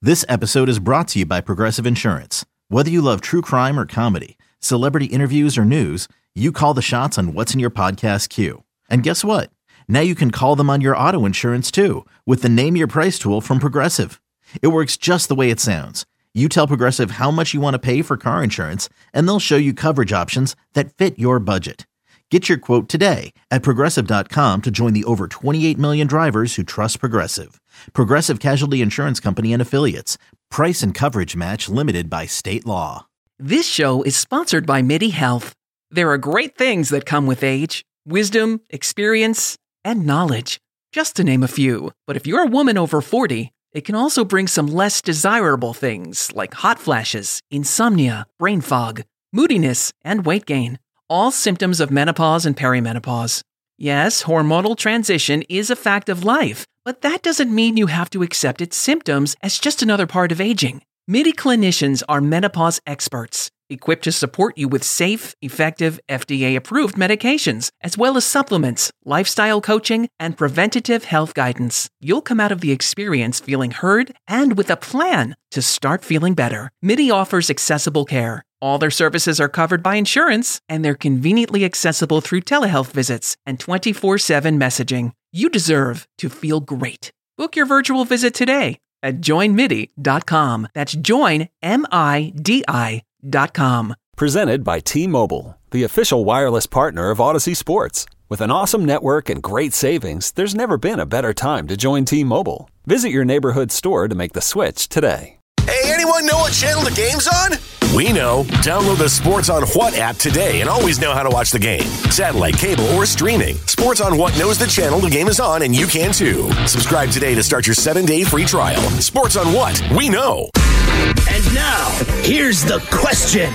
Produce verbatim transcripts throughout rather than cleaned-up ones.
This episode is brought to you by Progressive Insurance. Whether you love true crime or comedy, celebrity interviews or news, you call the shots on what's in your podcast queue. And guess what? Now you can call them on your auto insurance too with the Name Your Price tool from Progressive. It works just the way it sounds. You tell Progressive how much you want to pay for car insurance, and they'll show you coverage options that fit your budget. Get your quote today at Progressive dot com to join the over twenty-eight million drivers who trust Progressive. Progressive Casualty Insurance Company and Affiliates. Price and coverage match limited by state law. This show is sponsored by MIDI Health. There are great things that come with age. Wisdom, experience, and knowledge. Just to name a few. But if you're a woman over forty, it can also bring some less desirable things like hot flashes, insomnia, brain fog, moodiness, and weight gain. All symptoms of menopause and perimenopause. Yes, hormonal transition is a fact of life, but that doesn't mean you have to accept its symptoms as just another part of aging. MIDI clinicians are menopause experts, equipped to support you with safe, effective, F D A-approved medications, as well as supplements, lifestyle coaching, and preventative health guidance. You'll come out of the experience feeling heard and with a plan to start feeling better. MIDI offers accessible care. All their services are covered by insurance, and they're conveniently accessible through telehealth visits and twenty-four seven messaging. You deserve to feel great. Book your virtual visit today at join midi dot com. That's join, M I D I dot com. Presented by T-Mobile, the official wireless partner of Odyssey Sports. With an awesome network and great savings, there's never been a better time to join T-Mobile. Visit your neighborhood store to make the switch today. Hey, anyone know what channel the game's on? We know. Download the Sports on What app today and always know how to watch the game. Satellite, cable, or streaming. Sports on What knows the channel the game is on, and you can too. Subscribe today to start your seven-day free trial. Sports on What? We know. And now, here's the question.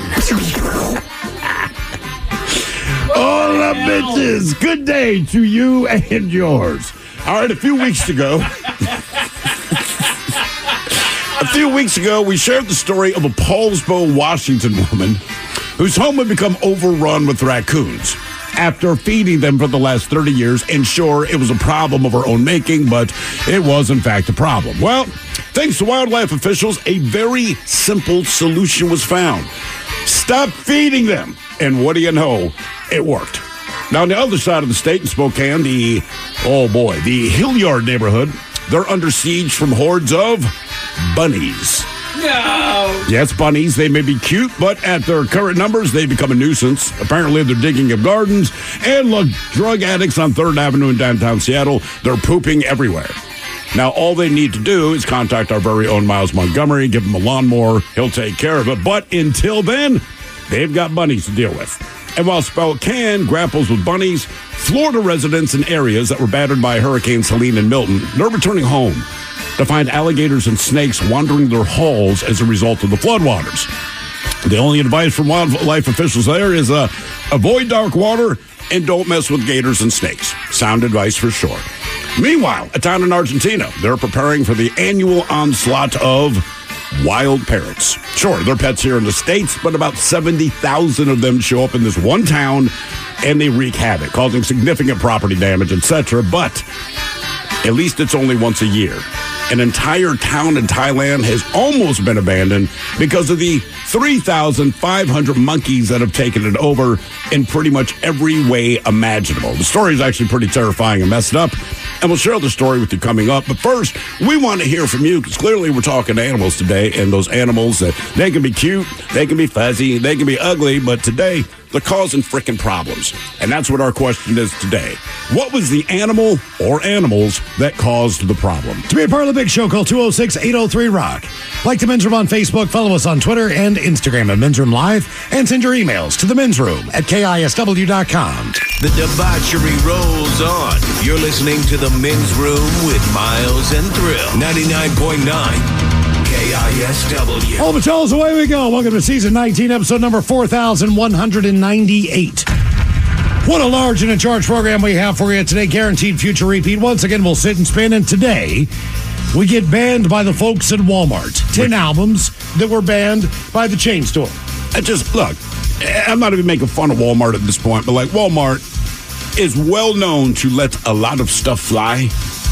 Hola, bitches. Good day to you and yours. All right, a few weeks ago... A few weeks ago, we shared the story of a Paulsbo, Washington woman whose home had become overrun with raccoons after feeding them for the last thirty years. And sure, it was a problem of her own making, but it was, in fact, a problem. Well, thanks to wildlife officials, a very simple solution was found. Stop feeding them. And what do you know? It worked. Now, on the other side of the state in Spokane, the, oh boy, the Hilliard neighborhood, they're under siege from hordes of bunnies. No! Yes, bunnies. They may be cute, but at their current numbers, they become a nuisance. Apparently, they're digging up gardens. And look, drug addicts on third Avenue in downtown Seattle, they're pooping everywhere. Now, all they need to do is contact our very own Miles Montgomery, give him a lawnmower, he'll take care of it. But until then, they've got bunnies to deal with. And while Spokane grapples with bunnies, Florida residents in areas that were battered by Hurricanes Helene and Milton, they're returning home to find alligators and snakes wandering their halls as a result of the floodwaters. The only advice from wildlife officials there is uh, avoid dark water and don't mess with gators and snakes. Sound advice for sure. Meanwhile, a town in Argentina, they're preparing for the annual onslaught of wild parrots. Sure, they're pets here in the States, but about seventy thousand of them show up in this one town, and they wreak havoc, causing significant property damage, et cetera. But at least it's only once a year. An entire town in Thailand has almost been abandoned because of the three thousand five hundred monkeys that have taken it over in pretty much every way imaginable. The story is actually pretty terrifying and messed up, and we'll share the story with you coming up. But first, we want to hear from you, because clearly we're talking animals today, and those animals, that they can be cute, they can be fuzzy, they can be ugly, but today they're causing frickin' problems. And that's what our question is today. What was the animal or animals that caused the problem? To be a part of the Big Show, call two oh six, eight oh three, rock. Like the Men's Room on Facebook, follow us on Twitter and Instagram at Men's Room Live, and send your emails to the Men's Room at K I S W dot com. The debauchery rolls on. You're listening to the Men's Room with Miles and Thrill. ninety-nine point nine K I S W. All the Charles, away we go. Welcome to season nineteen, episode number four thousand one hundred ninety-eight. What a large and in charge program we have for you today. Guaranteed future repeat. Once again, we'll sit and spin, and today we get banned by the folks at Walmart. Ten albums that were banned by the chain store. I just, look, I'm not even making fun of Walmart at this point, but like Walmart is well known to let a lot of stuff fly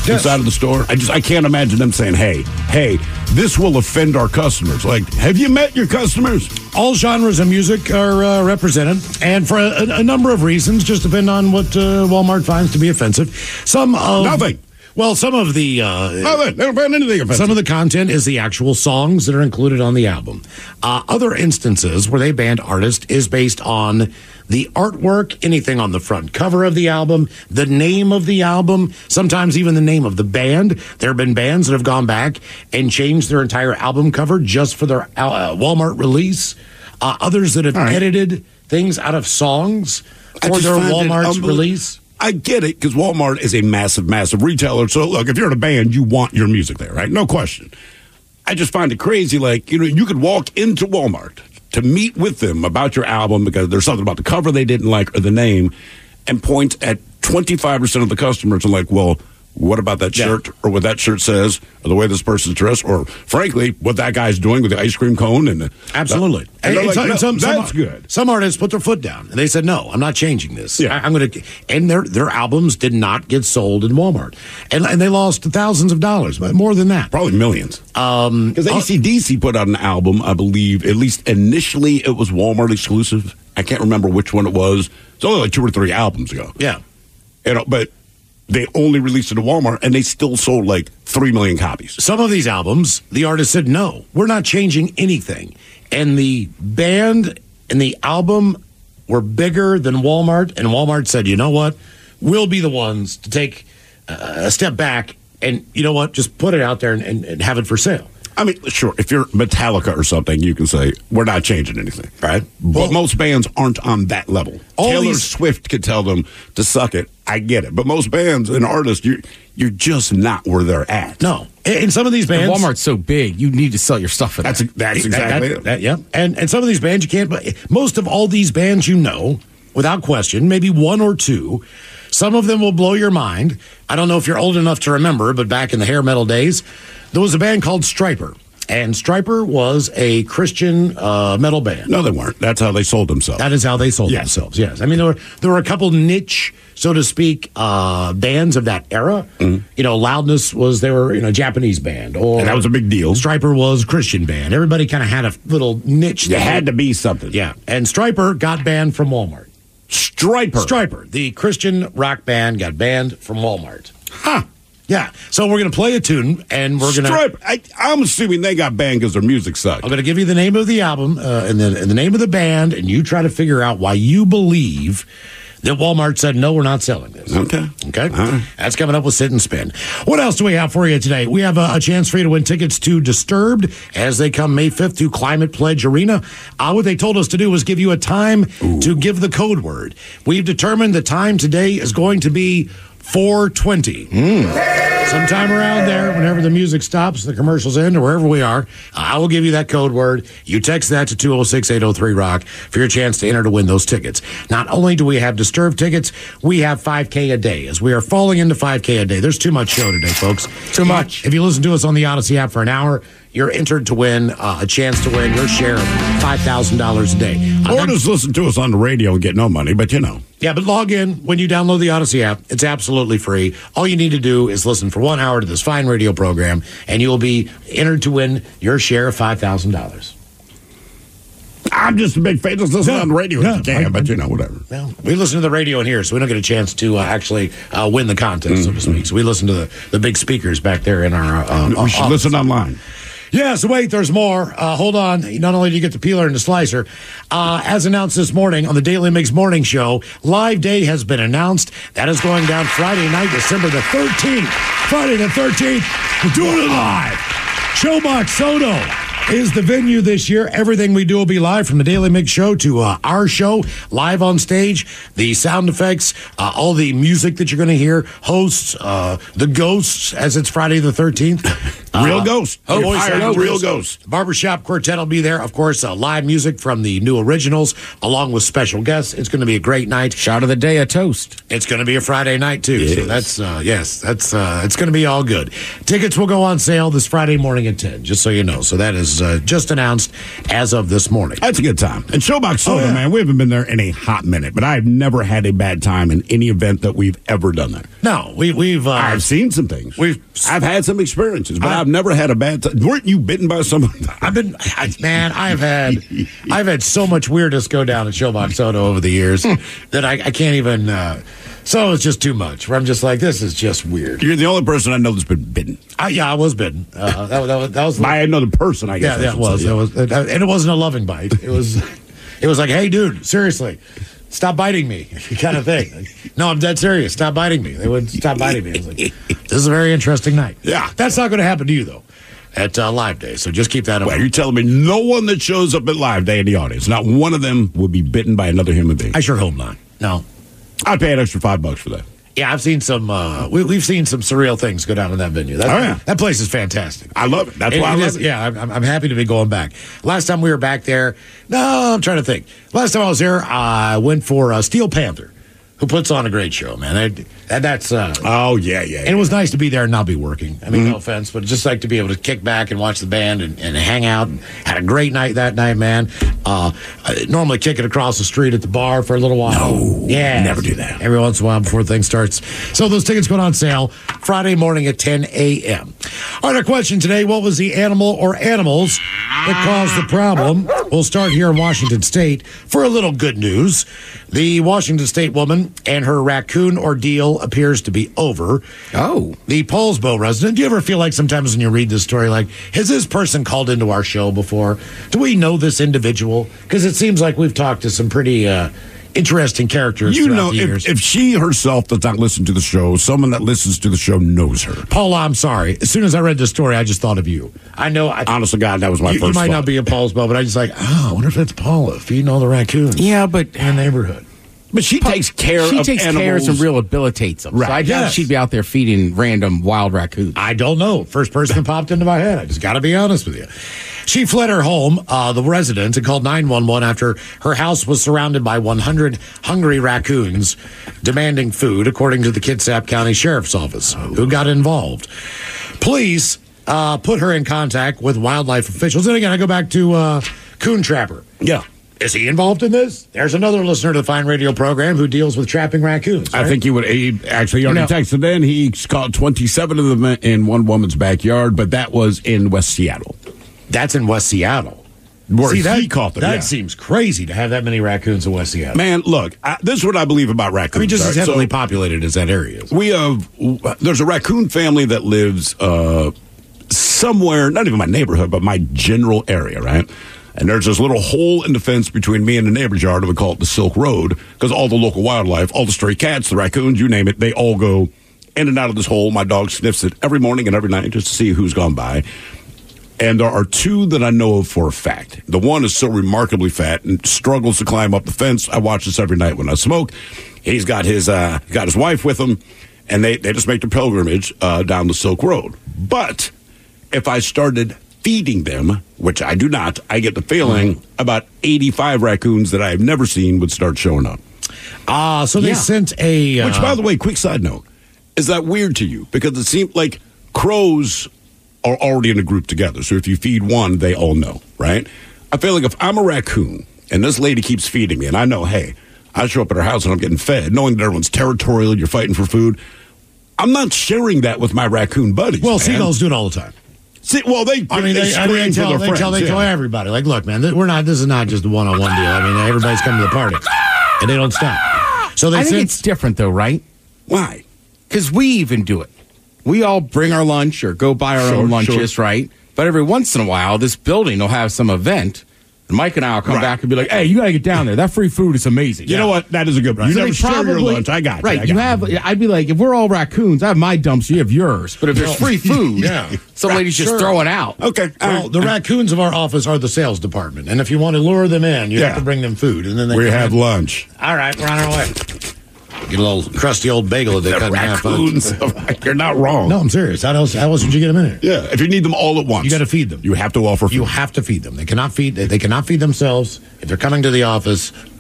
Yes. inside of the store. I just I can't imagine them saying, "Hey, hey, this will offend our customers." Like, have you met your customers? All genres of music are uh, represented, and for a, a number of reasons, just depend on what uh, Walmart finds to be offensive. Some of Nothing. Well, some of the uh, Nothing. They don't find anything offensive. some of the content is the actual songs that are included on the album. Uh, other instances where they banned artists is based on the artwork, anything on the front cover of the album, the name of the album, sometimes even the name of the band. There have been bands that have gone back and changed their entire album cover just for their uh, Walmart release. Uh, others that have All right. edited things out of songs I for just their find it Walmart unbelievable. release. I get it, because Walmart is a massive, massive retailer. So, look, if you're in a band, you want your music there, right? No question. I just find it crazy. Like, you know, you could walk into Walmart to meet with them about your album because there's something about the cover they didn't like or the name, and point at twenty-five percent of the customers and like, well, what about that Yeah. shirt or what that shirt says or the way this person's dressed or, frankly, what that guy's doing with the ice cream cone. and the, Absolutely. And they're And like, some- no, some- some- that's good. Some artists put their foot down and they said, "No, I'm not changing this. Yeah. I, I'm going to." And their their albums did not get sold in Walmart, and and they lost thousands of dollars, but more than that. Probably millions. Um, Because A C D C put out an album, I believe, at least initially it was Walmart exclusive. I can't remember which one it was. It's only like two or three albums ago. yeah. You know, but they only released it to Walmart, and they still sold like three million copies. Some of these albums, the artist said, "No, we're not changing anything," and the band and the album were bigger than Walmart, and Walmart said, "You know what? We'll be the ones to take uh, a step back, and you know what? Just put it out there and, and, and have it for sale." I mean, sure, if you're Metallica or something, you can say, we're not changing anything. Right. But Well- most bands aren't on that level. All Taylor these- Swift could tell them to suck it. I get it. But most bands and artists, you're, you're just not where they're at. No, in some of these bands, And Walmart's so big, you need to sell your stuff in That's, there. that's That- exactly that, it. that- yeah, and and some of these bands you can't. But most of all these bands, you know, without question, maybe one or two. Some of them will blow your mind. I don't know if you're old enough to remember, but back in the hair metal days, there was a band called Stryper, and Stryper was a Christian uh, metal band. No, they weren't. That's how they sold themselves. That is how they sold Yes. themselves. Yes, I mean there were there were a couple niche, so to speak, uh, bands of that era. Mm-hmm. You know, Loudness was they were you know a Japanese band, or And that was a big deal. Stryper was a Christian band. Everybody kind of had a little niche. You thing. had to be something. Yeah, and Stryper got banned from Walmart. Striper. Stryper, the Christian rock band, got banned from Walmart. Huh. Yeah, so we're gonna play a tune, and we're gonna. Striper. I, I'm assuming they got banned because their music sucked. I'm going to give you the name of the album uh, and, the, and the name of the band, and you try to figure out why you believe that Walmart said, no, we're not selling this. Okay. Okay? All right. That's coming up with Sit and Spin. What else do we have for you today? We have a, a chance for you to win tickets to Disturbed as they come May fifth to Climate Pledge Arena. Uh, what they told us to do was give you a time Ooh. to give the code word. We've determined the time today is going to be four twenty. Sometime around there, whenever the music stops, the commercials end, or wherever we are, I will give you that code word. You text that to two oh six, eight oh three, rock for your chance to enter to win those tickets. Not only do we have Disturbed tickets, we have five K a day. As we are falling into five K a day, there's too much show today, folks. Too much. If you listen to us on the Odyssey app for an hour, you're entered to win uh, a chance to win your share of five thousand dollars a day. Uh, Or that- just listen to us on the radio and get no money, but you know. yeah, but log in when you download the Odyssey app. It's absolutely free. All you need to do is listen for one hour to this fine radio program, and you will be entered to win your share of five thousand dollars. I'm just a big fan. Just listen Yeah. on the radio Yeah. if you can, but you know, whatever. Well, we listen to the radio in here, so we don't get a chance to uh, actually uh, win the contest, so to speak. So we listen to the, the big speakers back there in our. Uh, We should office. listen online. Yeah, so wait, there's more. Uh, hold on. Not only do you get the peeler and the slicer, uh, as announced this morning on the Daily Mix Morning Show, Live Day has been announced. That is going down Friday night, December the thirteenth. Friday the thirteenth. We're doing it live. Showbox Soto is the venue this year. Everything we do will be live, from the Daily Mix Show to uh, our show, live on stage, the sound effects, uh, all the music that you're going to hear, hosts, uh, the ghosts, as it's Friday the thirteenth. Real Uh, ghost. Oh, You voice hired actors. real ghost. Barbershop Quartet will be there. Of course, uh, live music from the new originals, along with special guests. It's going to be a great night. Shot of the day, a toast. It's going to be a Friday night too. So Yes. that's uh, yes, that's uh, it's going to be all good. Tickets will go on sale this Friday morning at ten. Just so you know. So that is was uh, just announced as of this morning. That's a good time. And Showbox Soda, Oh, yeah. man, we haven't been there in a hot minute, but I've never had a bad time in any event that we've ever done there. No, we, we've... Uh, I've seen some things. We've, I've had some experiences, but I- I've never had a bad time. Weren't you bitten by someone? I've been, I, man, I've had, I've had so much weirdness go down at Showbox Soda over the years that I, I can't even. Uh, so it's just too much. Where I'm just like, this is just weird. You're the only person I know that's been bitten. I, yeah, I was bitten. Uh, that, that was that was By another person, I yeah, guess. I that should was say, it yeah. was, uh, and it wasn't a loving bite. It was, it was like, hey, dude, seriously. Stop biting me, kind of thing. Like, no, I'm dead serious. Stop biting me. They wouldn't stop biting me. I was like, this is a very interesting night. Yeah. That's not going to happen to you, though, at uh, Live Day. So just keep that in Well, mind. you're telling me no one that shows up at Live Day in the audience, not one of them would be bitten by another human being. I sure hope not. No. I'd pay an extra five bucks for that. Yeah, I've seen some, uh, we, we've seen some surreal things go down in that venue. That, Oh, yeah. That place is fantastic. I love it. That's It- why I it love is- it. Yeah, I'm, I'm happy to be going back. Last time we were back there, no, I'm trying to think. Last time I was there, I went for uh, Steel Panther, who puts on a great show, man. That, that, that's uh, Oh, yeah, yeah. and it was nice to be there and not be working. I mean, no offense, but just like to be able to kick back and watch the band and, and hang out. And had a great night that night, man. Uh, I normally kick it across the street at the bar for a little while. No, yeah, never do that. Every once in a while before things starts. So those tickets going on sale Friday morning at ten a.m. All right, our question today: what was the animal or animals that caused the problem? We'll start here in Washington State for a little good news. The Washington State woman and her raccoon ordeal appears to be over. Oh. The Paulsbo resident, do you ever feel like sometimes when you read this story, like, has this person called into our show before? Do we know this individual? Because it seems like we've talked to some pretty uh, interesting characters You throughout know, the years. if, if she herself does not listen to the show, someone that listens to the show knows her. Paula, I'm sorry. As soon as I read this story, I just thought of you. I know. I, Honest to God, that was my you, first you might thought. not be a Paulsbo, but I just like, oh, I wonder if that's Paula feeding all the raccoons Yeah, but in the neighborhood. But she takes care she of takes animals. care of some rehabilitates them. Right. So I doubt Yes. she'd be out there feeding random wild raccoons. I don't know. First person that popped into my head. I just got to be honest with you. She fled her home, uh, the residence, and called nine one one after her house was surrounded by one hundred hungry raccoons demanding food, according to the Kitsap County Sheriff's Office, who got involved. Police uh, put her in contact with wildlife officials. And again, I go back to uh, Coon Trapper. Yeah. Is he involved in this? There's another listener to the Fine Radio program who deals with trapping raccoons. I right? think he would. He actually already You know- texted in. He caught twenty-seven of them in one woman's backyard, but that was in West Seattle. That's in West Seattle. Where See, that, he caught them. That yeah. seems crazy to have that many raccoons in West Seattle. Man, look, I, this is what I believe about raccoons. I mean, just all as right? heavily So populated as that area is. we have. There's a raccoon family that lives uh, somewhere, not even my neighborhood, but my general area, right? And there's this little hole in the fence between me and the neighbor's yard, and we call it the Silk Road, because all the local wildlife, all the stray cats, the raccoons, you name it, they all go in and out of this hole. My dog sniffs it every morning and every night just to see who's gone by. And there are two that I know of for a fact. The one is so remarkably fat and struggles to climb up the fence. I watch this every night when I smoke. He's got his uh, got his wife with him, and they, they just make the pilgrimage uh, down the Silk Road. But if I started feeding them, which I do not, I get the feeling mm-hmm. about eighty-five raccoons that I have never seen would start showing up. Ah, uh, so they Yeah. sent a... Uh, Which, by the way, quick side note, is that weird to you? Because it seems like crows are already in a group together. So if you feed one, they all know, right? I feel like if I'm a raccoon and this lady keeps feeding me, and I know, hey, I show up at her house and I'm getting fed, knowing that everyone's territorial, you're fighting for food, I'm not sharing that with my raccoon buddies. well, man. seagulls do it all the time. See, well, they, I mean, they, they, I scream mean, they for tell, their they, friends. tell, they yeah. tell everybody, like, look, man, th- we're not. This is not just a one-on-one deal. I mean, everybody's coming to the party, and they don't stop. So they I think sent... it's different, though, right? Why? Because we even do it. We all bring our lunch or go buy our Sure, own lunches, sure. right? But every once in a while, this building will have some event, and Mike and I will come Right. back and be like, hey, you got to get down there. That free food is amazing. You know what? That is a good one. You So never they share your lunch. I got you. Right. I You got have, I'd be like, if we're all raccoons, I have my dumps, you have yours. But if there's free food, Yeah. some lady's just Sure. throwing out. Okay. all Well, right. the raccoons of our office are the sales department, and if you want to lure them in, you Yeah. have to bring them food, and then they We come have in. lunch. All right, we're on our way. Get a little crusty old bagel that they The cut in half. raccoons. You're not wrong. No, I'm serious. How else? How else would you get them in here? Yeah, if you need them all at once, You got to feed them. You have to offer food. You have to feed them. They cannot feed. They, they cannot feed themselves. If they're coming to the office,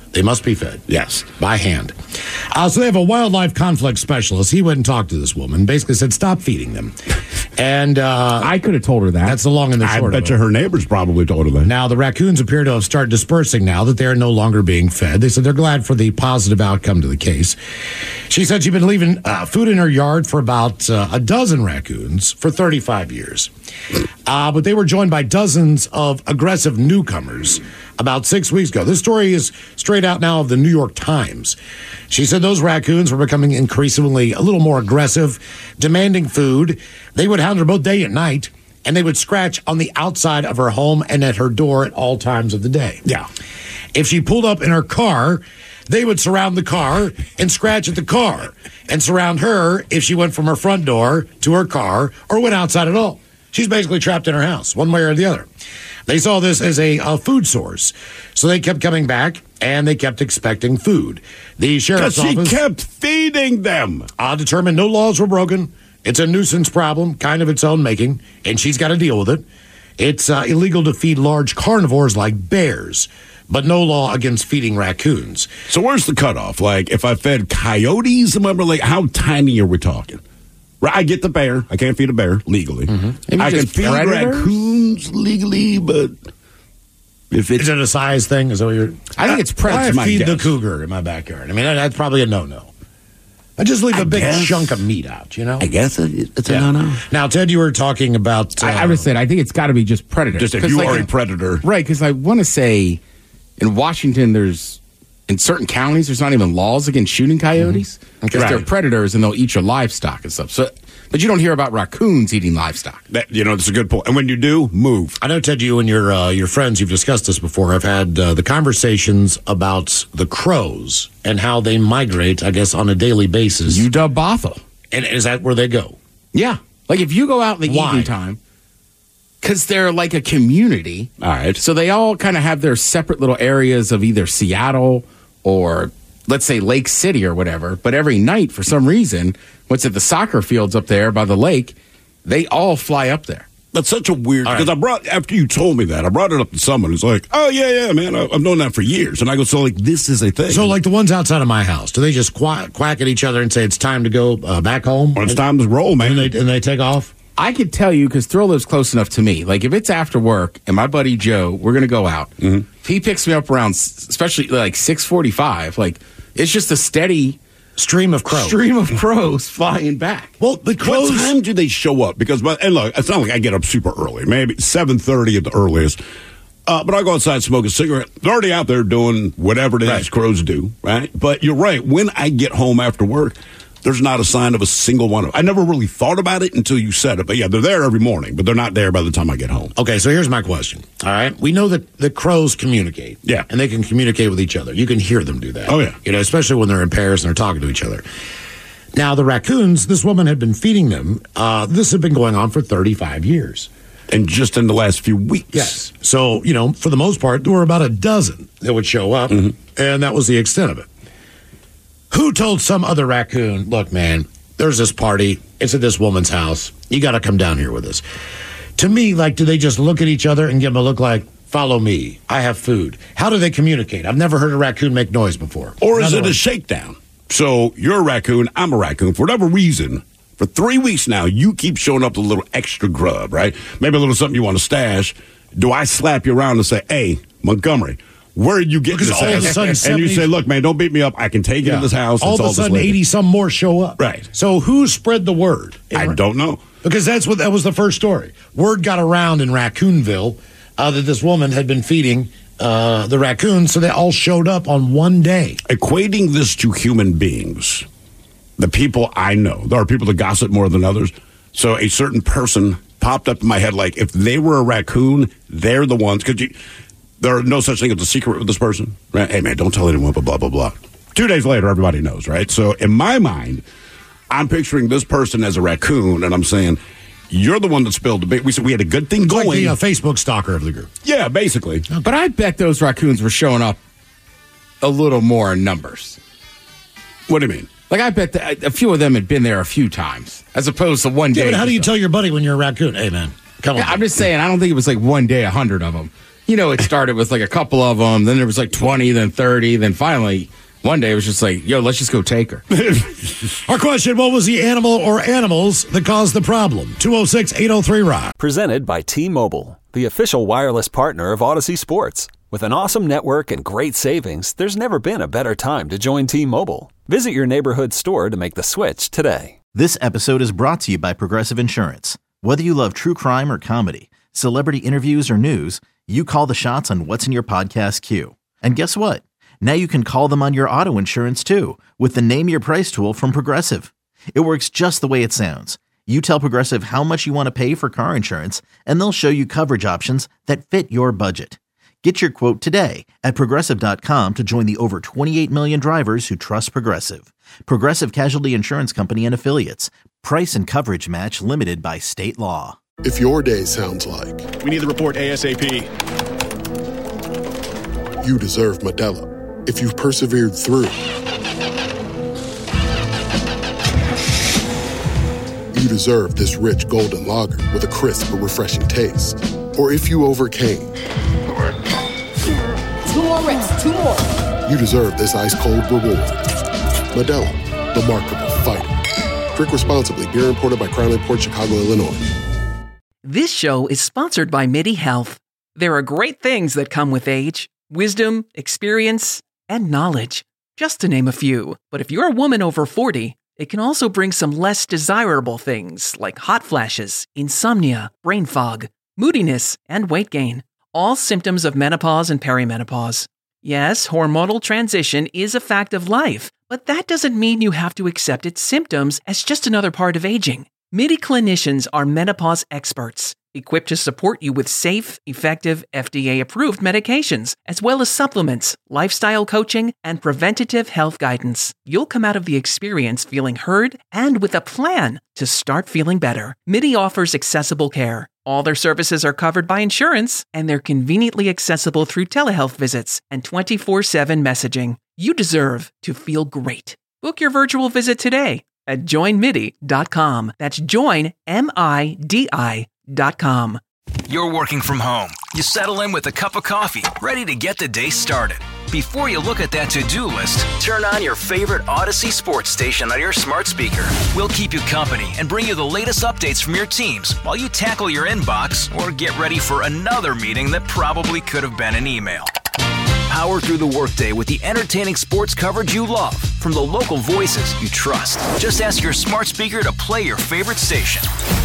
They must be fed. Yes. By hand. Uh, so they have a wildlife conflict specialist. He went and talked to this woman, basically said, stop feeding them. And uh, I could have told her that. That's the long and the I short of it. bet you her neighbors probably told her that. Now, the raccoons appear to have started dispersing now that they are no longer being fed. They said they're glad for the positive outcome to the case. She said she'd been leaving uh, food in her yard for about uh, a dozen raccoons for thirty-five years. Uh, but they were joined by dozens of aggressive newcomers about six weeks ago. This story is straight out now of the New York Times. She said those raccoons were becoming increasingly a little more aggressive, demanding food. They would hound her both day and night, and they would scratch on the outside of her home and at her door at all times of the day. Yeah. If she pulled up in her car, they would surround the car and scratch at the car and surround her if she went from her front door to her car or went outside at all. She's basically trapped in her house, one way or the other. They saw this as a, a food source, so they kept coming back, and they kept expecting food. The sheriff's Because she office kept feeding them. uh, determined no laws were broken. It's a nuisance problem, kind of its own making, and she's got to deal with it. It's uh, illegal to feed large carnivores like bears, but no law against feeding raccoons. So where's the cutoff? Like, if I fed coyotes, remember, like, how tiny are we talking? Right, I get the bear. I can't feed a bear legally. Maybe I can just feed predators? raccoons legally, but if it's Is it a size thing? Is that what you're? I think it's predators. I my feed the guess. cougar in my backyard. I mean, that- that's probably a no-no. I just leave a I big guess. chunk of meat out, you know? I guess it, it's Yeah. a no-no. Now, Ted, you were talking about... Uh, I, I would say I think it's got to be just predators. Just if 'Cause, you like, are a predator. Right, because I want to say in Washington, there's in certain counties, there's not even laws against shooting coyotes because Right. they're predators and they'll eat your livestock and stuff. So, but you don't hear about raccoons eating livestock. That, you know, that's a good point. And when you do, move. I know, Ted, you and your uh, your friends, you've discussed this before, have had uh, the conversations about the crows and how they migrate, I guess, on a daily basis. U W Bothell. And is that where they go? Yeah. Like if you go out in the Why? evening time, because they're like a community. All right. So they all kind of have their separate little areas of either Seattle or let's say Lake City or whatever. But every night, for some reason, what's at the soccer fields up there by the lake, they all fly up there. That's such a weird, All right. because I brought, after you told me that, I brought it up to someone who's like, oh, yeah, yeah, man, I, I've known that for years. And I go, so, like, this is a thing. So, like the ones outside of my house, do they just quack, quack at each other and say it's time to go uh, back home? When it's time to roll, man. And they, and they take off? I could tell you because Thrill lives close enough to me. Like if it's after work and my buddy Joe, we're gonna go out. Mm-hmm. If he picks me up around, s- especially like six forty-five. Like it's just a steady Stream of crows. stream of crows flying back. Well, the crows... What time do they show up? Because, but, and look, it's not like I get up super early. Maybe seven thirty at the earliest. Uh, but I go outside, smoke a cigarette. They're already out there doing whatever it is Right. crows do, right? But you're right. When I get home after work, there's not a sign of a single one of them. I never really thought about it until you said it. But yeah, they're there every morning, but they're not there by the time I get home. Okay, so here's my question. All right, we know that the crows communicate. Yeah. and they can communicate with each other. You can hear them do that. Oh, yeah. You know, especially when they're in pairs and they're talking to each other. Now, the raccoons, this woman had been feeding them. Uh, this had been going on for thirty-five years. And just in the last few weeks. Yes. So, you know, for the most part, there were about a dozen that would show up, Mm-hmm. and that was the extent of it. Who told some other raccoon, look, man, there's this party. It's at this woman's house. You got to come down here with us. To me, like, do they just look at each other and give them a look like, follow me, I have food? How do they communicate? I've never heard a raccoon make noise before. Or is In it other a words- shakedown? So you're a raccoon, I'm a raccoon. For whatever reason, for three weeks now, you keep showing up with a little extra grub, right? Maybe a little something you want to stash. Do I slap you around and say, hey, Montgomery, where are you getting Because this all of a at? sudden And you seventy say, look, man, don't beat me up. I can take you Yeah. to this house. All It's of a this sudden, lady." eighty some more show up. Right. So who spread the word? I don't know. Because that's what that was the first story. Word got around in Raccoonville uh, that this woman had been feeding uh, the raccoons, so they all showed up on one day. Equating this to human beings, the people I know, there are people that gossip more than others. So a certain person popped up in my head like, if they were a raccoon, they're the ones. Because there are no such thing as a secret with this person. Right? Hey, man, don't tell anyone, but blah, blah, blah. Two days later, everybody knows, right? So in my mind, I'm picturing this person as a raccoon, and I'm saying, you're the one that spilled the big. We said we had a good thing going. Like the uh, Facebook stalker of the group. Yeah, basically. But I bet those raccoons were showing up a little more in numbers. What do you mean? Like I bet that a few of them had been there a few times, as opposed to one day. Yeah, but how do you or so. tell your buddy when you're a raccoon? Hey, man, come on. Yeah, I'm just saying. I don't think it was like one day, a hundred of them. you know, it started with like a couple of them, then there was like twenty, then thirty, then finally one day it was just like, yo, let's just go take her. Our question, what was the animal or animals that caused the problem? two oh six, eight oh three, rock. Presented by T-Mobile, the official wireless partner of Odyssey Sports. With an awesome network and great savings, there's never been a better time to join T-Mobile. Visit your neighborhood store to make the switch today. This episode is brought to you by Progressive Insurance. Whether you love true crime or comedy, celebrity interviews or news, you call the shots on what's in your podcast queue. And guess what? Now you can call them on your auto insurance too with the Name Your Price tool from Progressive. It works just the way it sounds. You tell Progressive how much you want to pay for car insurance, and they'll show you coverage options that fit your budget. Get your quote today at Progressive dot com to join the over twenty-eight million drivers who trust Progressive. Progressive Casualty Insurance Company and Affiliates. Price and coverage match limited by state law. If your day sounds like... We need the report ASAP. You deserve Modelo. If you've persevered through... You deserve this rich golden lager with a crisp but refreshing taste. Or if you overcame... Two more reps, two more. You deserve this ice-cold reward. Modelo, the Remarkable Fighter. Drink responsibly. Beer imported by Crown Imports, Chicago, Illinois. This show is sponsored by MIDI Health. There are great things that come with age. Wisdom, experience, and knowledge. Just to name a few. But if you're a woman over forty, it can also bring some less desirable things like hot flashes, insomnia, brain fog, moodiness, and weight gain. All symptoms of menopause and perimenopause. Yes, hormonal transition is a fact of life, but that doesn't mean you have to accept its symptoms as just another part of aging. MIDI clinicians are menopause experts, equipped to support you with safe, effective, F D A-approved medications, as well as supplements, lifestyle coaching, and preventative health guidance. You'll come out of the experience feeling heard and with a plan to start feeling better. MIDI offers accessible care. All their services are covered by insurance, and they're conveniently accessible through telehealth visits and twenty-four seven messaging. You deserve to feel great. Book your virtual visit today at join midi dot com. That's join, M I D I dot com. You're working from home. You settle in with a cup of coffee, ready to get the day started. Before you look at that to-do list, turn on your favorite Odyssey sports station on your smart speaker. We'll keep you company and bring you the latest updates from your teams while you tackle your inbox or get ready for another meeting that probably could have been an email. Power through the workday with the entertaining sports coverage you love from the local voices you trust. Just ask your smart speaker to play your favorite station.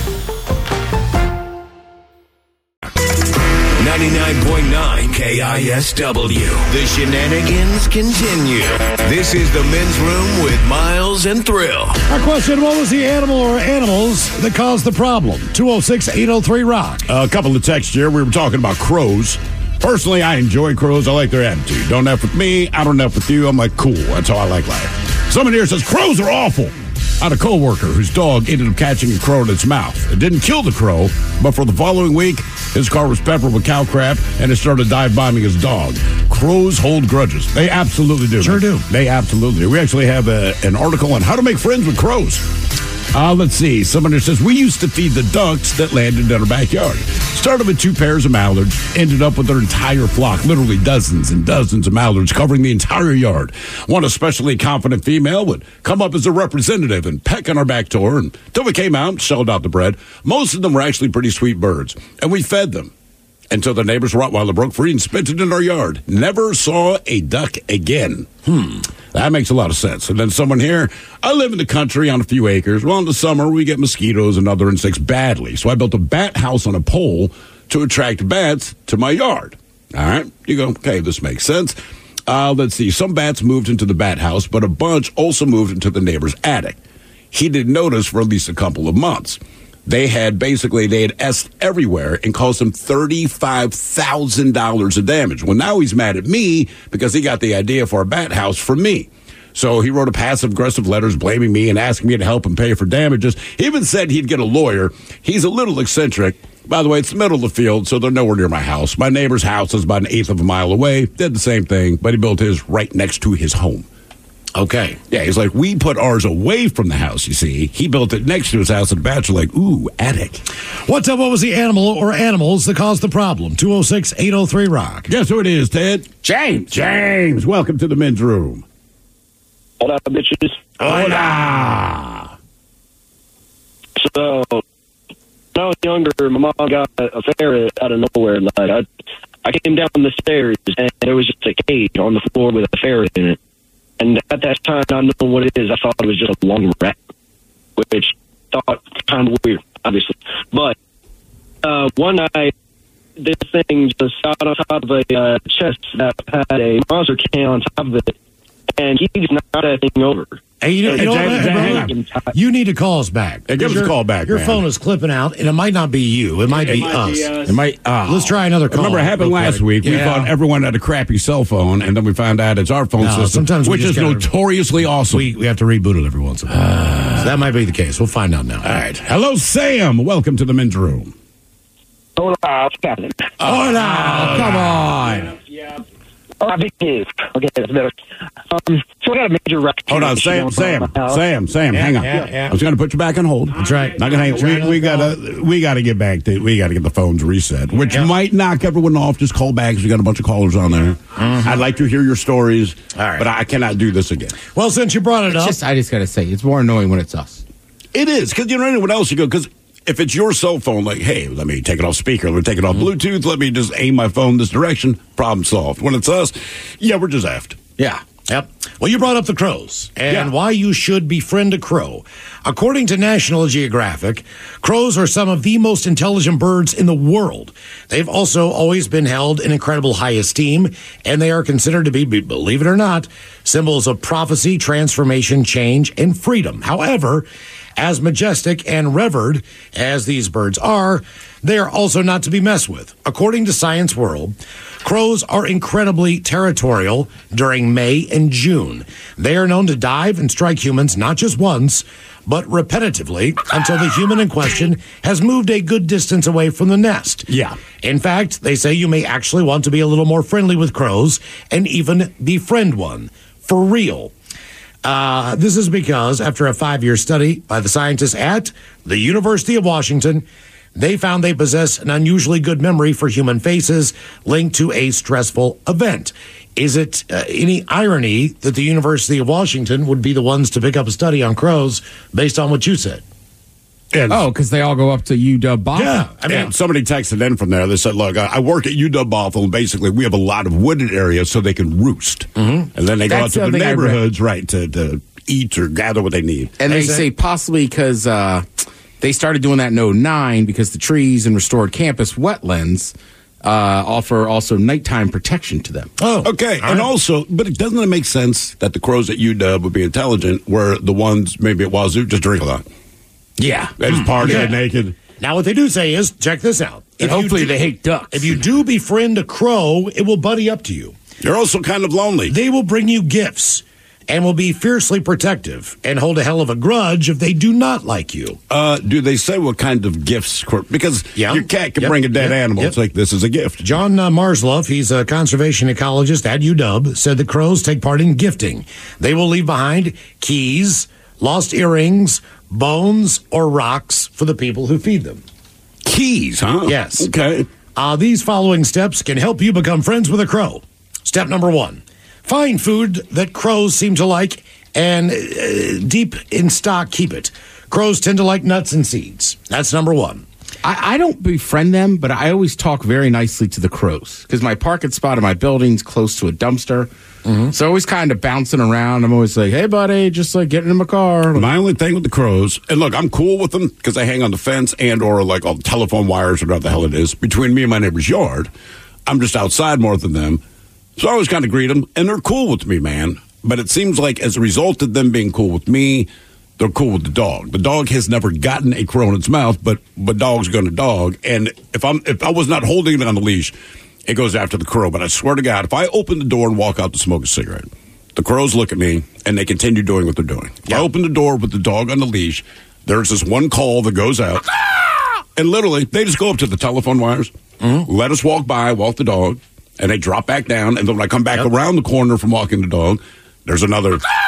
ninety-nine point nine K I S W. The shenanigans continue. This is the Men's Room with Miles and Thrill. Our question, what was the animal or animals that caused the problem? two oh six, eight oh three, rock. A couple of texts here. We were talking about crows. Personally, I enjoy crows. I like their attitude. Don't F with me. I don't F with you. I'm like, cool. That's how I like life. Someone here says, crows are awful. I had a coworker whose dog ended up catching a crow in its mouth. It didn't kill the crow, but for the following week, his car was peppered with cow crap, and it started dive bombing his dog. Crows hold grudges. They absolutely do. Sure do. They absolutely do. We actually have a, an article on how to make friends with crows. Uh, let's see. Someone here says, we used to feed the ducks that landed in our backyard. Started with two pairs of mallards, ended up with their entire flock, literally dozens and dozens of mallards covering the entire yard. One especially confident female would come up as a representative and peck on our back door until we came out and shelled out the bread. Most of them were actually pretty sweet birds, and we fed them until the neighbor's Rottweiler broke free and spent it in our yard. Never saw a duck again. Hmm. That makes a lot of sense. And then someone here, I live in the country on a few acres. Well, in the summer, we get mosquitoes and other insects badly. So I built a bat house on a pole to attract bats to my yard. All right. You go, okay, this makes sense. Uh, let's see. Some bats moved into the bat house, but a bunch also moved into the neighbor's attic. He didn't notice for at least a couple of months. They had basically, they had S everywhere and caused him thirty-five thousand dollars of damage. Well, now he's mad at me because he got the idea for a bat house from me. So he wrote a passive-aggressive letters blaming me and asking me to help him pay for damages. He even said he'd get a lawyer. He's a little eccentric. By the way, it's the middle of the field, so they're nowhere near my house. My neighbor's house is about an eighth of a mile away. Did the same thing, but he built his right next to his home. Okay. Yeah, he's like, we put ours away from the house, you see. He built it next to his house, and the bachelor like, ooh, attic. What's up? What was the animal or animals that caused the problem? two oh six, eight oh three, rock. Guess who it is, Ted? James. James, welcome to the men's room. Hola, bitches. Hola. So, when I was younger, my mom got a ferret out of nowhere. Like, I, I came down the stairs, and there was just a cage on the floor with a ferret in it. And at that time, not knowing what it is, I thought it was just a long rat, which I thought kind of weird, obviously. But uh, one night, this thing just got on top of a uh, chest that had a monster can on top of it, and he just knocked that thing over. Hey, you, know, you, know James, what, James, brother? You need to call us back. Hey, give us your, a call back, Your man. phone is clipping out, and it might not be you. It might, It be, might us. be us. It might. Oh. Let's try another call. Remember, it happened real last quick. week. We Yeah. thought everyone had a crappy cell phone, and then we found out it's our phone No, system, sometimes we which just is gotta- notoriously awesome. We, we have to reboot it every once in a while. So that might be the case. We'll find out now. All right. Hello, Sam. Welcome to the men's room. Hola, Captain. Hola. Come on. Hola, bitches. Okay, that's better. Um, so I got a major wreck. Hold on, Sam, Sam, Sam, Sam, Yeah, hang on. yeah, yeah. I was going to put you back on hold. That's right. Not gonna hang. Try We, another we call. gotta, we gotta get back to, we gotta get the phones reset, which Yeah. might knock everyone off. Just call back 'cause we got a bunch of callers on there. Mm-hmm. I'd like to hear your stories, All right. but I cannot do this again. Well, since you brought it It's up, just, I just got to say, it's more annoying when it's us. It is because you know anyone else you go because if it's your cell phone, like hey, let me take it off speaker, let me take it off Bluetooth, let me just aim my phone this direction. Problem solved. When it's us, yeah, we're just effed. Yeah. Yep. Well, you brought up the crows and Yeah. why you should befriend a crow. According to National Geographic, crows are some of the most intelligent birds in the world. They've also always been held in incredible high esteem, and they are considered to be, believe it or not, symbols of prophecy, transformation, change, and freedom. However, as majestic and revered as these birds are, they are also not to be messed with. According to Science World, crows are incredibly territorial during May and June. They are known to dive and strike humans not just once, but repetitively until the human in question has moved a good distance away from the nest. Yeah. In fact, they say you may actually want to be a little more friendly with crows and even befriend one. For real. Uh, this is because after a five-year study by the scientists at the University of Washington, they found they possess an unusually good memory for human faces linked to a stressful event. Is it uh, any irony that the University of Washington would be the ones to pick up a study on crows based on what you said? And, Oh, because they all go up to U W Bothell. Yeah, I mean, and somebody texted in from there. They said, "Look, I I work at U W Bothell, and basically we have a lot of wooded areas so they can roost, mm-hmm. and then they go That's out the to the other thing I read. neighborhoods, right, to, to eat or gather what they need." And they They say- say possibly because uh, they started doing that in oh nine because the trees and restored campus wetlands uh, offer also nighttime protection to them. oh, Okay, all and right. also, but it doesn't it make sense that the crows at U W would be intelligent, where the ones maybe at Wazoo just drink a lot, Yeah. they just party Yeah. naked. Now, what they do say is, check this out. And If you hopefully do- they hate ducks. If you do befriend a crow, it will buddy up to you. They're also kind of lonely. They will bring you gifts and will be fiercely protective and hold a hell of a grudge if they do not like you. Uh, do they say what kind of gifts? cor- Because Yeah. your cat can Yep. bring a dead Yep. animal. Yep. It's like this is a gift. John uh, Marsloff, he's a conservation ecologist at U W, said the crows take part in gifting. They will leave behind keys, lost earrings, bones, or rocks for the people who feed them. Keys, huh? Yes. Okay. Uh, these following steps can help you become friends with a crow. Step number one, find food that crows seem to like and uh, deep in stock, keep it. Crows tend to like nuts and seeds. That's number one. I, I don't befriend them, but I always talk very nicely to the crows because my parking spot in my building's close to a dumpster. Mm-hmm. So always kind of bouncing around. I'm always like, hey, buddy, just like getting in my car. My only thing with the crows, and look, I'm cool with them because they hang on the fence and or like all the telephone wires or whatever the hell it is between me and my neighbor's yard. I'm just outside more than them. So I always kind of greet them, and they're cool with me, man. But it seems like as a result of them being cool with me, they're cool with the dog. The dog has never gotten a crow in its mouth, but but dog's going to dog. And if I'm if I was not holding it on the leash, it goes after the crow. But I swear to God, if I open the door and walk out to smoke a cigarette, the crows look at me and they continue doing what they're doing. If I open the door with the dog on the leash, there's this one call that goes out, and literally they just go up to the telephone wires, mm-hmm. let us walk by, walk the dog, and they drop back down. And then when I come back yep. around the corner from walking the dog, there's another.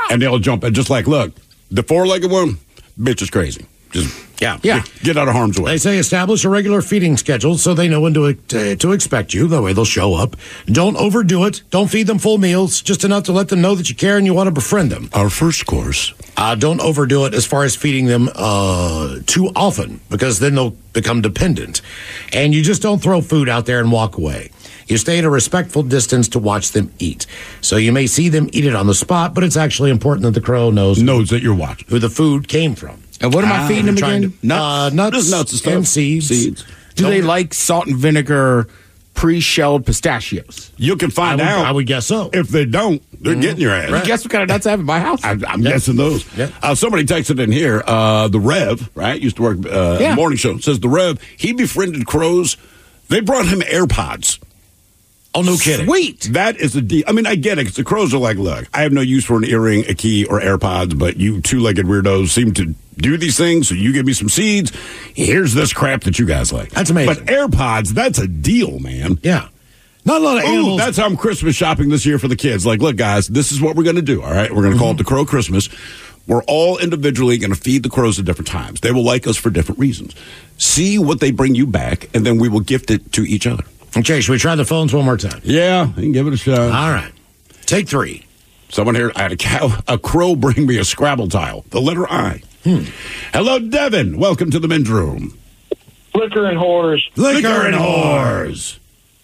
And they'll jump in. Just like, look, the four-legged one, bitch is crazy. Just Yeah, yeah. Get, get out of harm's way. They say establish a regular feeding schedule so they know when to uh, to expect you. That way they'll show up. Don't overdo it. Don't feed them full meals, just enough to let them know that you care and you want to befriend them. Our first course. Uh, don't overdo it as far as feeding them uh, too often, because then they'll become dependent. And you just don't throw food out there and walk away. You stay at a respectful distance to watch them eat. So you may see them eat it on the spot, but it's actually important that the crow knows knows that you're watching who the food came from. And what am I Ah, feeding them they're trying again? to- nuts? Uh, nuts, Just nuts and stuff. and seeds. Seeds. Do Don't- they like salt and vinegar pre-shelled pistachios? You can find I would- out. I would guess so. If they don't, they're getting your ass. You guess what kind of nuts I have in my house? I, I'm Yeah. guessing those. Yeah. Uh, somebody texted in here. Uh, the Rev, right, used to work uh, Yeah. morning show. Says the Rev, he befriended crows. They brought him AirPods. Oh, no kidding. Sweet. That is a deal. I mean, I get it, because the crows are like, look, I have no use for an earring, a key, or AirPods, but you two-legged weirdos seem to do these things, so you give me some seeds. Here's this crap that you guys like. That's amazing. But AirPods, that's a deal, man. Yeah. Not a lot of Ooh, animals. that's how I'm Christmas shopping this year for the kids. Like, look, guys, this is what we're going to do, all right? We're going to call it the Crow Christmas. We're all individually going to feed the crows at different times. They will like us for different reasons. See what they bring you back, and then we will gift it to each other. Okay, should we try the phones one more time? Yeah, you can give it a shot. All right. Take three. Someone here, I had a cow, a crow bring me a Scrabble tile, the letter I. Hmm. Hello, Devin. Welcome to the men's room. Liquor and whores. Liquor and whores.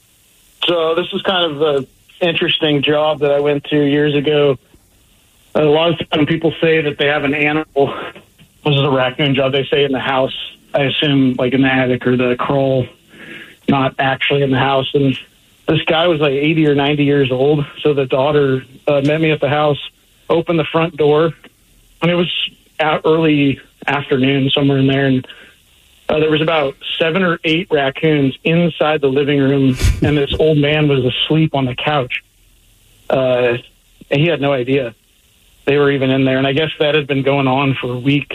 So this is kind of an interesting job that I went to years ago. A lot of times people say that they have an animal. This is a raccoon job. They say in the house. I assume like in the attic or the crawl, not actually in the house. And this guy was like eighty or ninety years old. So the daughter uh, met me at the house, opened the front door, and it was out early afternoon, somewhere in there. And uh, there was about seven or eight raccoons inside the living room, and this old man was asleep on the couch. Uh, and he had no idea they were even in there. And I guess that had been going on for weeks.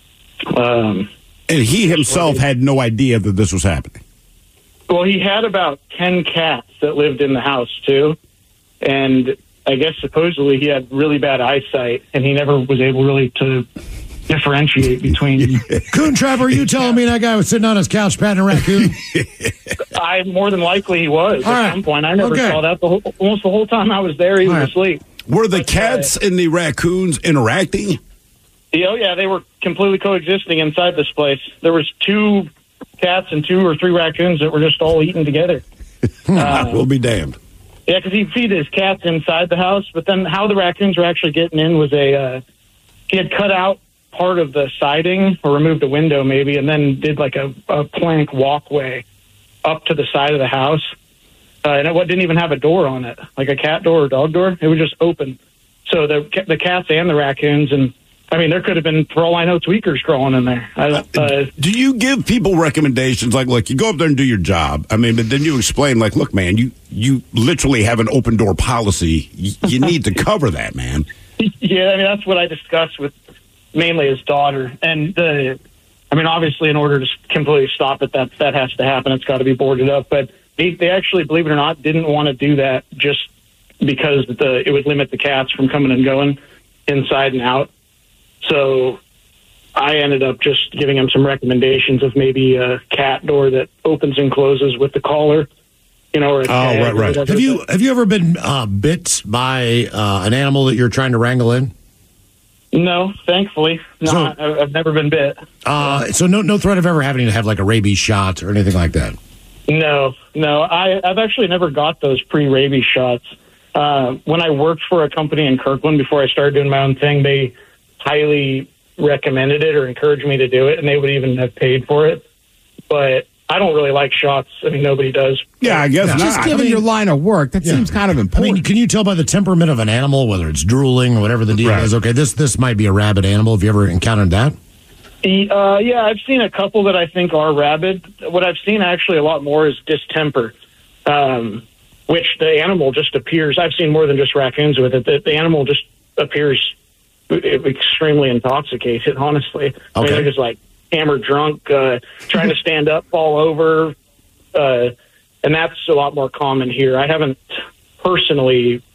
Um, and he himself had no idea that this was happening. Well, he had about ten cats that lived in the house, too. And I guess supposedly he had really bad eyesight, and he never was able really to differentiate between... Coon Trapper, are you telling me that guy was sitting on his couch patting a raccoon? I more than likely he was All at right. some point. I never Okay. saw that. The whole, almost the whole time I was there, he was All right. asleep. Were the cats and the raccoons interacting? Yeah, Oh, yeah, they were completely coexisting inside this place. There was two cats and two or three raccoons that were just all eating together. Uh, we'll be damned. Yeah, because he'd feed his cats inside the house, but then how the raccoons were actually getting in was a uh, he had cut out part of the siding or removed a window maybe, and then did like a, a plank walkway up to the side of the house, uh, and it didn't even have a door on it, like a cat door or dog door. It was just open. So the the cats and the raccoons, and I mean, there could have been, for all I know, tweakers crawling in there. I, uh, Do you give people recommendations like, look, you go up there and do your job? I mean, but then you explain, like, look, man, you you literally have an open door policy. You, you need to cover that, man. Yeah, I mean, that's what I discussed with mainly his daughter. And the, I mean, obviously, in order to completely stop it, that that has to happen. It's got to be boarded up. But they, they actually, believe it or not, didn't want to do that just because the it would limit the cats from coming and going inside and out. So I ended up just giving him some recommendations of maybe a cat door that opens and closes with the collar. You know, or a Oh, tag right, or right. whatever. Have you have you ever been uh, bit by uh, an animal that you're trying to wrangle in? No, thankfully, no. So- I- I've never been bit. Uh, so no no threat of ever having to have like a rabies shot or anything like that. No, no. I, I've actually never got those pre-rabies shots. Uh, when I worked for a company in Kirkland before I started doing my own thing, they highly recommended it or encouraged me to do it, and they would even have paid for it. But I don't really like shots. I mean, nobody does. Yeah, I guess Yeah. not. Just I given mean- your line of work, that Yeah. seems kind of I important. mean, can you tell by the temperament of an animal whether it's drooling or whatever the deal Right. is? Okay, this this might be a rabid animal. Have you ever encountered that? Uh, yeah, I've seen a couple that I think are rabid. What I've seen actually a lot more is distemper, um, which the animal just appears. I've seen more than just raccoons with it. The, the animal just appears extremely intoxicated, honestly. I mean, Okay. they're just like hammered drunk, uh, trying to stand up, fall over. Uh, and that's a lot more common here. I haven't personally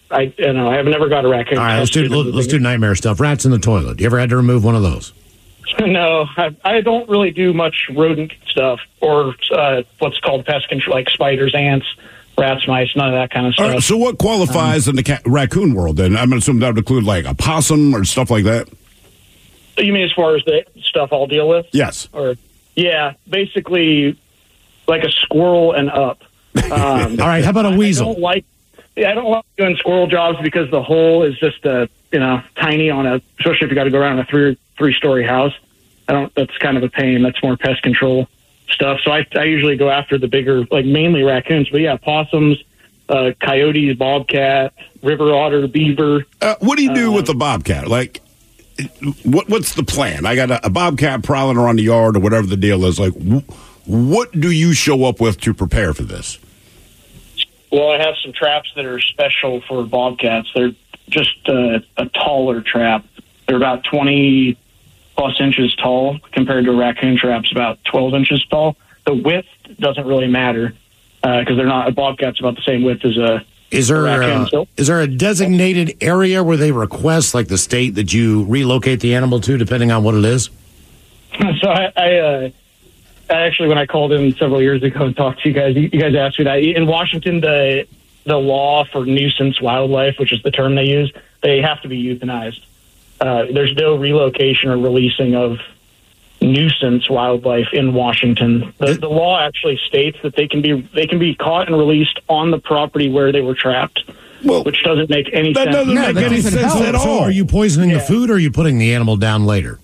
I you know I have never got a raccoon. All right, let's do let's, let's do nightmare stuff. Rats in the toilet. You ever had to remove one of those? No, I, I don't really do much rodent stuff or uh, what's called pest control, like spiders, ants, rats, mice, none of that kind of stuff. All right, so what qualifies um, in the cat, raccoon world then? I'm assuming that would include like a possum or stuff like that? You mean as far as the stuff I'll deal with? Yes. Or yeah, basically like a squirrel and up. Um, All right, how about a weasel? I don't like, yeah, I don't like doing squirrel jobs because the hole is just a you know tiny on a, especially if you got to go around a three three story house. I don't. That's kind of a pain. That's more pest control stuff. So I, I usually go after the bigger, like mainly raccoons. But yeah, possums, uh, coyotes, bobcat, river otter, beaver. Uh, what do you do uh, with the bobcat? Like, what what's the plan? I got a, a bobcat prowling around the yard or whatever the deal is. Like, wh- what do you show up with to prepare for this? Well, I have some traps that are special for bobcats. They're just uh, a taller trap. They're about twenty plus inches tall compared to a raccoon trap's about twelve inches tall. The width doesn't really matter because uh, they're not. A bobcat's about the same width as a. Is there a raccoon, a, so. is there a designated area where they request, like the state, that you relocate the animal to, depending on what it is? So I, I, uh, I actually, when I called in several years ago and talked to you guys, you, you guys asked me that. In Washington, the the law for nuisance wildlife, which is the term they use, they have to be euthanized. Uh, there's no relocation or releasing of nuisance wildlife in Washington. The, the law actually states that they can be they can be caught and released on the property where they were trapped, well, which doesn't make any that sense. Doesn't no, make that any sense help. at all. So are you poisoning yeah. the food, or are you putting the animal down later?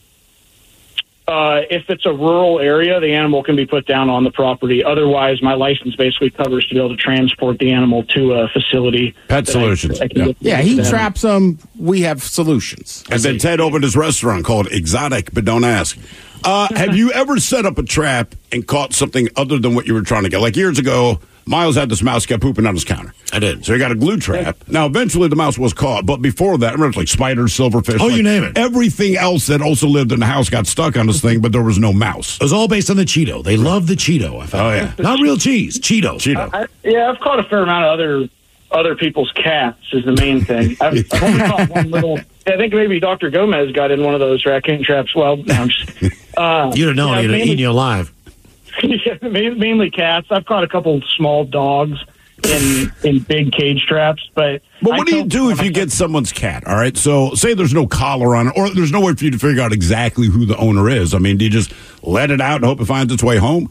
Uh, if it's a rural area, the animal can be put down on the property. Otherwise, my license basically covers to be able to transport the animal to a facility. Pet Solutions. I, I yeah, yeah he them. traps them. We have solutions. And then Ted opened his restaurant called Exotic, but don't ask. Uh, have you ever set up a trap and caught something other than what you were trying to get? Like years ago, Miles had this mouse kept pooping on his counter. I did. So he got a glue trap. Now, eventually the mouse was caught, but before that, remember, it's like spiders, silverfish. Oh, like you name it. Everything else that also lived in the house got stuck on this thing, but there was no mouse. It was all based on the Cheeto. They love the Cheeto. I found. Oh, yeah. Not real cheese. Cheeto. Cheeto. I, yeah, I've caught a fair amount of other other people's cats is the main thing. I've, I've only caught one little. I think maybe Doctor Gomez got in one of those raccoon traps. Well, no, I'm just, uh, you'd have known. Yeah, He'd have eaten you alive. Yeah, mainly cats. I've caught a couple small dogs in in big cage traps, but but what do you do if you get someone's cat? All right, so say there's no collar on it, or there's no way for you to figure out exactly who the owner is. I mean, do you just let it out and hope it finds its way home?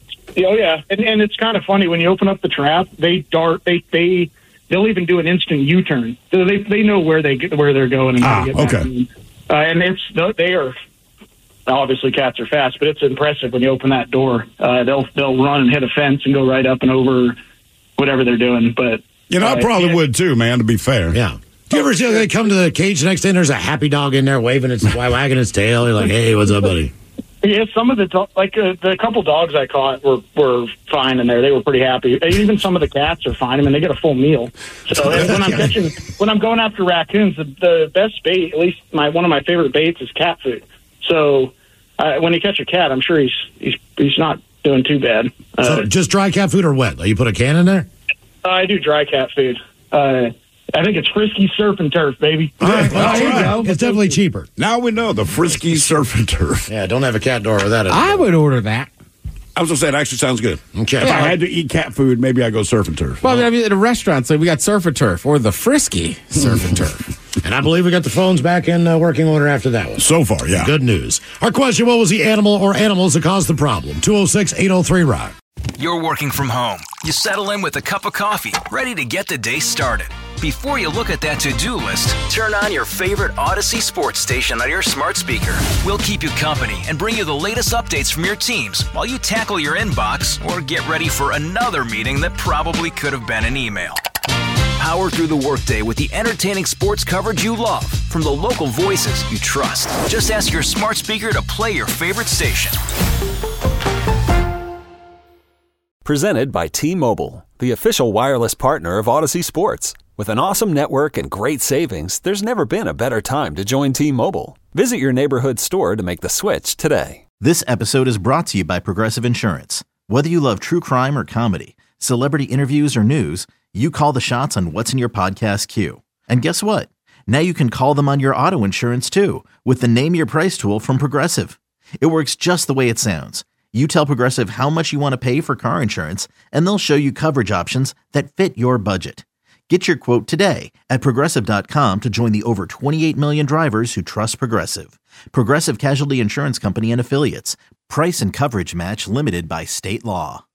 Oh yeah, and, and it's kind of funny when you open up the trap. They dart. They they they'll even do an instant U-turn. So they they know where they get, where they're going and how ah, to get back okay. in. Uh, and it's they are. Obviously, cats are fast, but it's impressive when you open that door. Uh, they'll they'll run and hit a fence and go right up and over whatever they're doing. But you know, I uh, probably yeah. would too, man. To be fair, yeah. Do you ever see they come to the cage the next day and there's a happy dog in there waving its wagging its tail? You're like, hey, what's up, buddy? Yeah, some of the do- like uh, the couple dogs I caught were were fine in there. They were pretty happy. Even some of the cats are fine. I mean, they get a full meal. So when I'm catching, when I'm going after raccoons, the, the best bait, at least my one of my favorite baits, is cat food. So uh, when you catch a cat, I'm sure he's he's he's not doing too bad. Uh, So just dry cat food or wet? Like you put a can in there? uh, I do dry cat food. Uh, I think it's Frisky Surf and Turf, baby. All right, well, there you go. It's definitely cheaper. Now we know the Frisky Surf and Turf. Yeah, don't have a cat door with that. I would order that. I was going to say, it actually sounds good. Okay. If Yeah. I had to eat cat food, maybe I go surf and turf. Well, I mean, at a restaurant, so we got Surf and Turf or the Frisky Surf and Turf. And I believe we got the phones back in uh, working order after that one. So far, yeah. Good news. Our question, what was the animal or animals that caused the problem? two oh six, eight oh three, rock. You're working from home. You settle in with a cup of coffee, ready to get the day started. Before you look at that to-do list, turn on your favorite Odyssey sports station on your smart speaker. We'll keep you company and bring you the latest updates from your teams while you tackle your inbox or get ready for another meeting that probably could have been an email. Power through the workday with the entertaining sports coverage you love from the local voices you trust. Just ask your smart speaker to play your favorite station. Presented by T-Mobile, the official wireless partner of Odyssey Sports. With an awesome network and great savings, there's never been a better time to join T-Mobile. Visit your neighborhood store to make the switch today. This episode is brought to you by Progressive Insurance. Whether you love true crime or comedy, celebrity interviews or news, You call the shots on what's in your podcast queue. And guess what? Now you can call them on your auto insurance too with the Name Your Price tool from Progressive. It works just the way it sounds. You tell Progressive how much you want to pay for car insurance, and they'll show you coverage options that fit your budget. Get your quote today at Progressive dot com to join the over twenty-eight million drivers who trust Progressive. Progressive Casualty Insurance Company and Affiliates. Price and coverage match limited by state law.